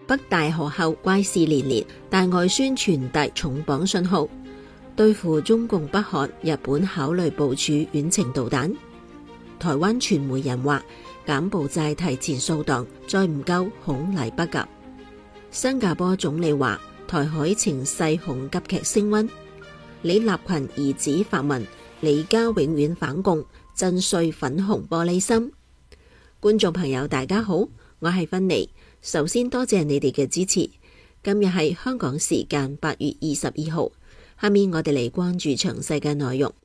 北大學後怪事連連，大外宣傳遞重磅信號。對付中共北韓，日本考慮部署遠程導彈。台灣傳媒人話柬埔寨提前掃蕩，再唔夠恐嚟不及。新加坡總理話台海情勢恐急劇升溫。李立群兒子發文，李家永遠反共，震碎粉紅玻璃心。觀眾朋友大家好，我係芬妮，首先多謝你哋嘅支持。今日係香港時間8月22號，下面我哋嚟關注詳細嘅內容。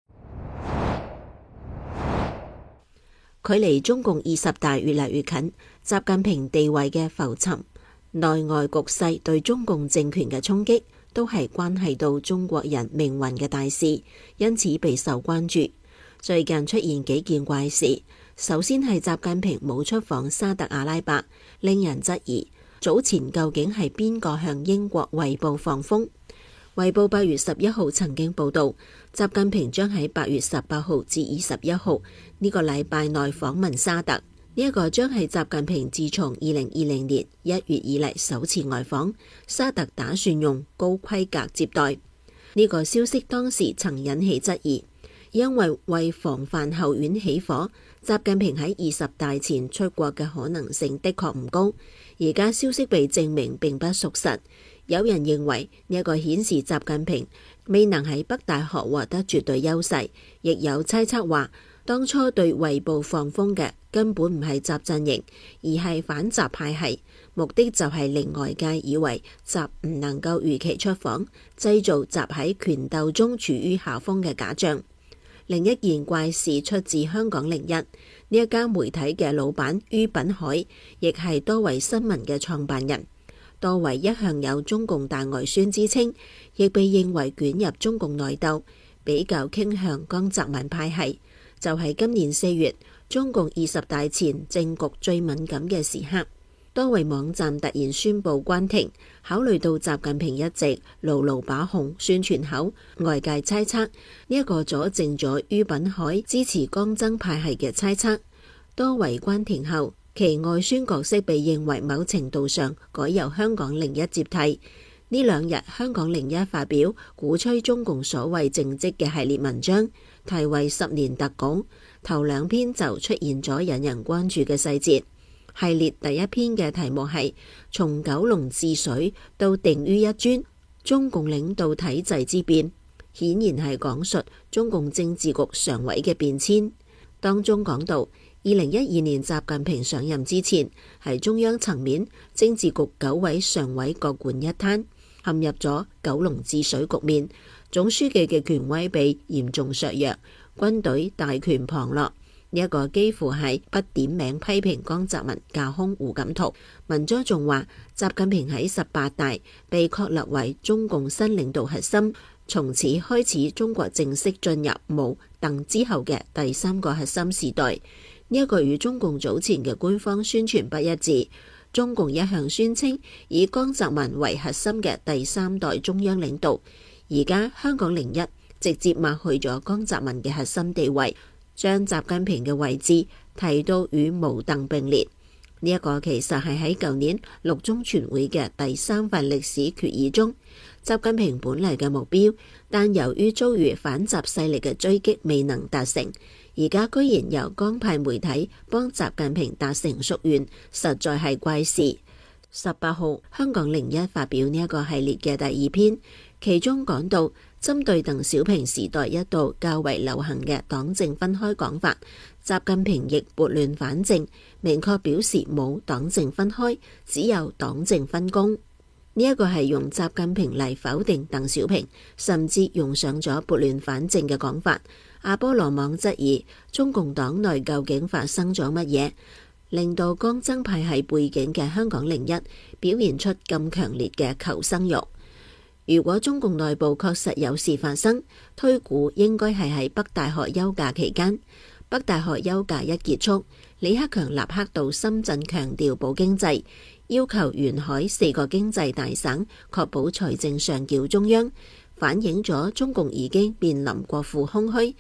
距離中共20大越嚟越近，習近平地位嘅浮沉，內外局勢對中共政權嘅衝擊，都係關係到中國人命運嘅大事，因此備受關注。最近出現幾件怪事，首先係習近平冇出訪沙特阿拉伯，令人質疑早前究竟係邊個向英國《衛報》放風。《衛報》8月11號曾經報道，習近平將喺8月18號至21號呢個禮拜內訪問沙特。呢一個將係習近平自從2020年1月以嚟首次外訪，沙特打算用高規格接待。呢個消息當時曾引起質疑，因為防範後院起火，習近平喺20大前出國嘅可能性的確唔高。而家消息被證明並不屬實，有人認為呢一個顯示習近平未能喺北大學獲得絕對優勢，亦有猜測話當初對衛報放風嘅根本唔係習陣營，而係反習派系，目的就係令外界以為習唔能夠如期出訪，製造習喺權鬥中處於下風嘅假象。另一件怪事出自香港01呢一家媒體嘅老闆于品海，亦係多維新聞嘅創辦人。多維一向有中共大外宣之稱，亦被認為捲入中共內鬥，比較傾向江澤民派系。就係今年4月，中共20大前政局最敏感嘅時刻，多維網站突然宣布關停。考慮到習近平一直牢牢把控宣傳口，外界猜測呢一個佐證咗于品海支持江增派系嘅猜測。多維關停後，其外宣角色被認為某程度上改由香港01接替。呢兩日，香港01發表鼓吹中共所謂政績嘅系列文章，題為10年特稿，頭兩篇就出現咗引人關注嘅細節。系列第一篇嘅題目係從九龍治水到定於一尊，中共領導體制之變，顯然係講述中共政治局常委嘅變遷。當中講到2012年習近平上任之前，喺中央層面政治局9位常委各管一攤，陷入咗九龍治水局面，總書記嘅權威被嚴重削弱，軍隊大權旁落。呢一個幾乎係不點名批評江澤民架空胡錦濤。文章仲話習近平喺18大被確立為中共新領導核心，從此開始中國正式進入毛鄧之後嘅第3個核心時代。呢一個與中共早前嘅官方宣傳不一致。中共一向宣稱以江澤民為核心嘅第3代中央領導，而家香港01直接抹去咗江澤民嘅核心地位，將習近平嘅位置提到與毛鄧並列。呢一個其實係喺舊年6中全會嘅第3份歷史決議中，習近平本嚟嘅目標，但由於遭遇反習勢力嘅追擊未能達成，而家居然由江派媒體幫習近平達成夙願，實在係怪事。18號香港01發表呢一個系列嘅第2篇，其中講到針對鄧小平時代一度較為流行嘅黨政分開講法，習近平亦撥亂反正，明確表示冇黨政分開，只有黨政分工。呢一個係用習近平嚟否定鄧小平，甚至用上咗撥亂反正嘅講法。阿波羅網質疑中共黨內究竟發生咗乜嘢，令到江增派系背景嘅香港01表現出咁強烈嘅求生欲。如果中共內部確實有事發生，推估應該係喺北大學休假期間。北大學休假一結束，李克強立刻到深圳強調保經濟，要求沿海4個經濟大省確保財政上繳中央，反映咗中共已經面臨國庫空虛，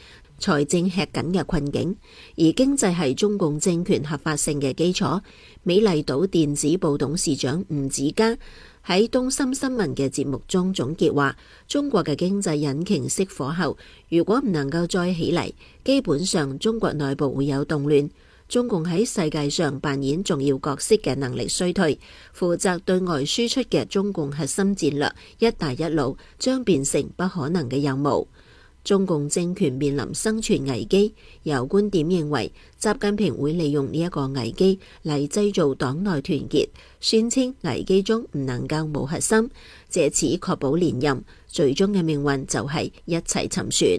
財政吃緊嘅困境，而經濟係中共政權合法性嘅基礎。美麗島電子報董事長吳子嘉喺東森新聞嘅節目中總結話，中國嘅經濟引擎熄火後，如果唔能夠再起嚟，基本上中國內部會有動亂。中共喺世界上扮演重要角色嘅能力衰退，負責對外輸出嘅中共核心戰略「一帶一路」將變成不可能嘅任務。中共政權面臨生存危機，有觀點認為習近平會利用呢一個危機嚟製造黨內團結，宣稱危機中唔能夠冇核心，借此確保連任，最終嘅命運就係一齊沉船。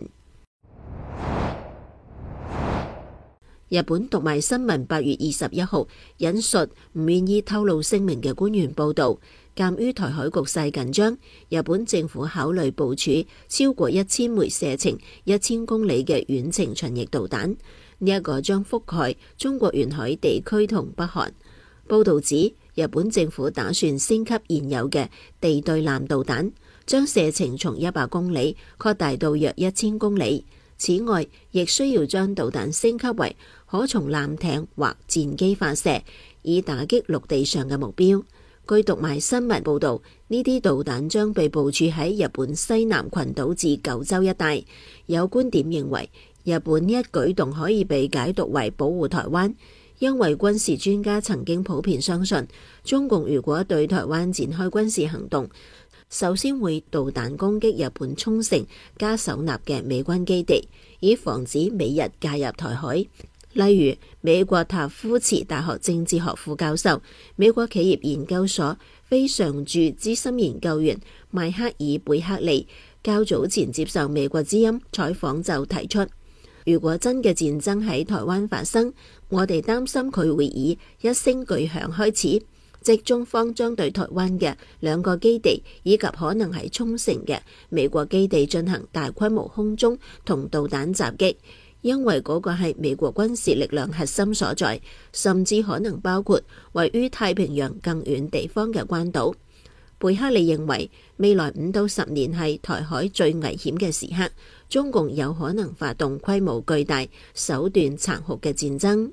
日本讀賣新聞8月21號引述唔願意透露姓名嘅官員報道，鑑於台海局勢緊張，日本政府考慮部署超過1000枚射程1000公里嘅遠程巡弋導彈，呢一個將覆蓋中國沿海地區同北韓。報道指，日本政府打算升級現有嘅地對艦導彈，將射程從100公里擴大到約1000公里。此外，亦需要將導彈升級為可從艦艇或戰機發射，以打擊陸地上嘅目標。據讀賣新聞報導，呢啲導彈將被部署喺日本西南群島至九州一帶。有觀點認為，日本呢一舉動可以被解讀為保護台灣，因為軍事專家曾經普遍相信，中共如果對台灣展開軍事行動，首先會導彈攻擊日本沖繩加手納嘅美軍基地，以防止美日介入台海。例如，美國塔夫茨大學政治學副教授、美國企業研究所非常駐資深研究員邁克爾貝克利較早前接受美國之音採訪就提出，如果真嘅戰爭喺台灣發生，我哋擔心佢會以一聲巨響開始，即中方將對台灣嘅2個基地以及可能喺沖繩嘅美國基地進行大規模空中同導彈襲擊，因為嗰個係美國軍事力量核心所在，甚至可能包括位於太平洋更遠地方嘅關島。貝克利認為，未來5到10年係台海最危險嘅時刻，中共有可能發動規模巨大、手段殘酷嘅戰爭。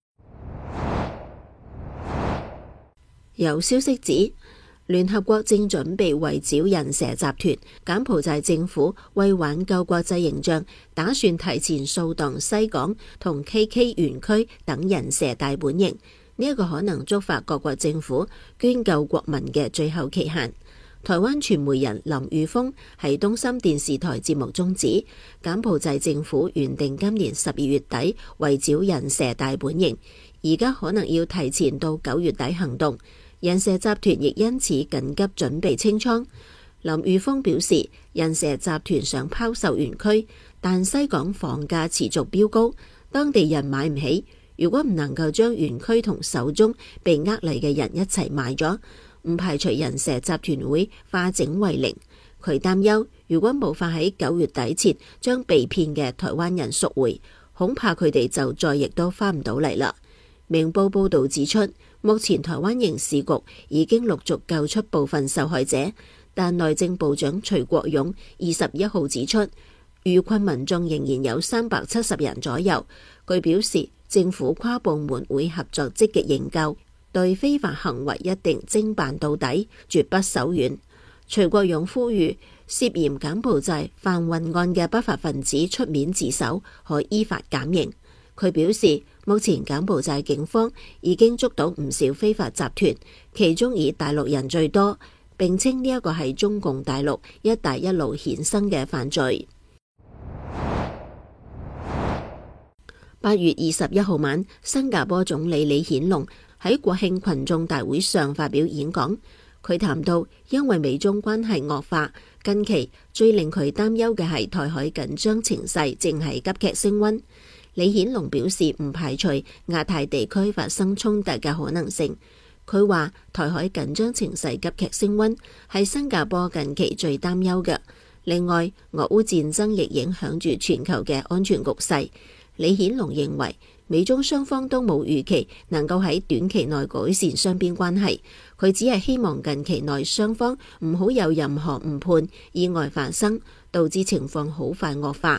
有消息指，聯合國正準備圍剿人蛇集團，柬埔寨政府為挽救國際形象，打算提前掃蕩西港同 KK 園區等人蛇大本營。呢一個可能觸發各國政府捐救國民嘅最後期限。台灣傳媒人林裕豐喺東森電視台節目中指，柬埔寨政府原定今年12月底圍剿人蛇大本營，而家可能要提前到9月底行動。人蛇集團亦因此緊急準備清倉。林裕豐表示，人蛇集團想拋售園區，但西港房價持續飆高，當地人買唔起。如果唔能夠將園區同手中被呃嚟嘅人一齊賣咗，唔排除人蛇集團會化整為零。佢擔憂，如果無法喺9月底前將被騙嘅台灣人贖回，恐怕佢哋就再亦都翻唔到嚟啦。明報報導指出，目前台灣刑事局已經陸續救出部分受害者，但內政部長徐國勇21號指出，遇困民眾仍然有370人左右。據表示，政府跨部門會合作積極營救，對非法行為一定偵辦到底，絕不手軟。徐國勇呼籲涉嫌柬埔寨販運案嘅不法分子出面自首，可依法減刑。佢表示，目前柬埔寨警方已經捉到唔少非法集團，其中以大陸人最多，並稱呢一個係中共大陸一帶一路衍生嘅犯罪。8月21號晚，新加坡總理李顯龍喺國慶群眾大會上發表演講，佢談到因為美中關係惡化，近期最令佢擔憂嘅係台海緊張情勢正係急劇升溫。李顯龍表示唔排除亞太地區發生衝突嘅可能性。佢話台海緊張情勢急劇升溫係新加坡近期最擔憂嘅。另外，俄烏戰爭亦影響住全球嘅安全局勢。李顯龍認為美中雙方都冇預期能夠喺短期內改善雙邊關係，佢只係希望近期內雙方唔好有任何誤判、意外發生，導致情況好快惡化。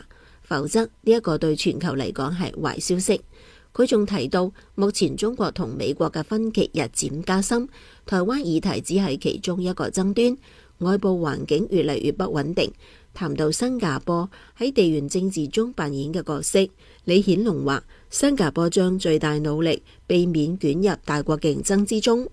否則呢一個對全球嚟講係壞消息。佢仲提到，目前中國同美國嘅分歧日漸加深，台灣議題只係其中一個爭端，外部環境越嚟越不穩定。談到新加坡喺地緣政治中扮演嘅角色，李顯龍話：新加坡將最大努力避免捲入大國競爭之中。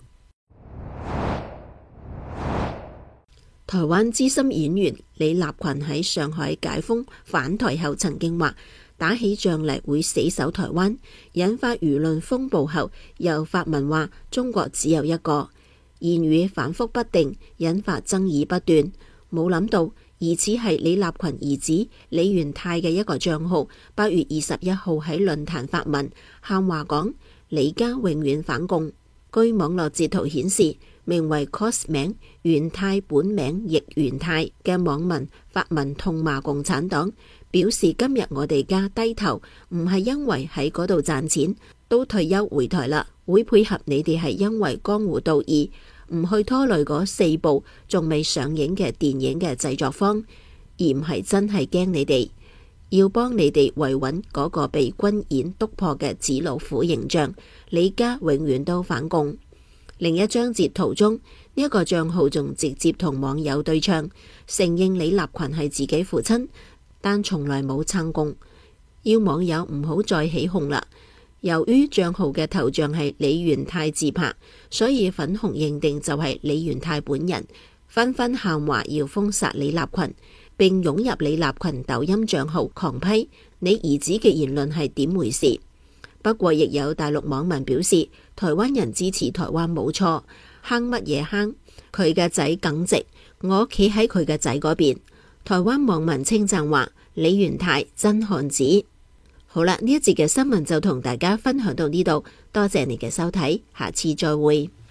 台灣資深演員李立群喺上海解封返台後曾經話：打起仗嚟會死守台灣，引發輿論風暴後，又發文話中國只有一個，言語反覆不定，引發爭議不斷。冇諗到疑似係李立群兒子李元泰嘅一個賬號，8月21號喺論壇發文喊話講李家永遠反共。據網絡截圖顯示，名為 cos 名元泰本名亦元泰嘅網民發文痛罵共產黨，表示今日我哋家低頭唔係因為喺嗰度賺錢，都退休回台啦，會配合你哋係因為江湖道義，唔去拖累嗰4部仲未上映嘅電影嘅製作方，而唔係真係驚你哋，要幫你哋維穩嗰個被軍演督破嘅紙老虎形象。李家永遠都反共。另一張截圖中，呢一個賬號仲直接同網友對唱，承認李立群係自己父親，但從來冇撐共，要網友唔好再起哄啦。由於賬號嘅頭像係李元泰自拍，所以粉紅認定就係李元泰本人，紛紛喊話要封殺李立群，並湧入李立群抖音賬號狂批你兒子嘅言論係點回事。不過亦有大陸網民表示，台灣人支持台灣冇錯，坑乜嘢坑，佢嘅仔耿直，我企喺佢嘅仔嗰邊。台灣網民稱讚話李元泰真漢子。好啦，呢一節嘅新聞就同大家分享到呢度，多謝你嘅收睇，下次再會。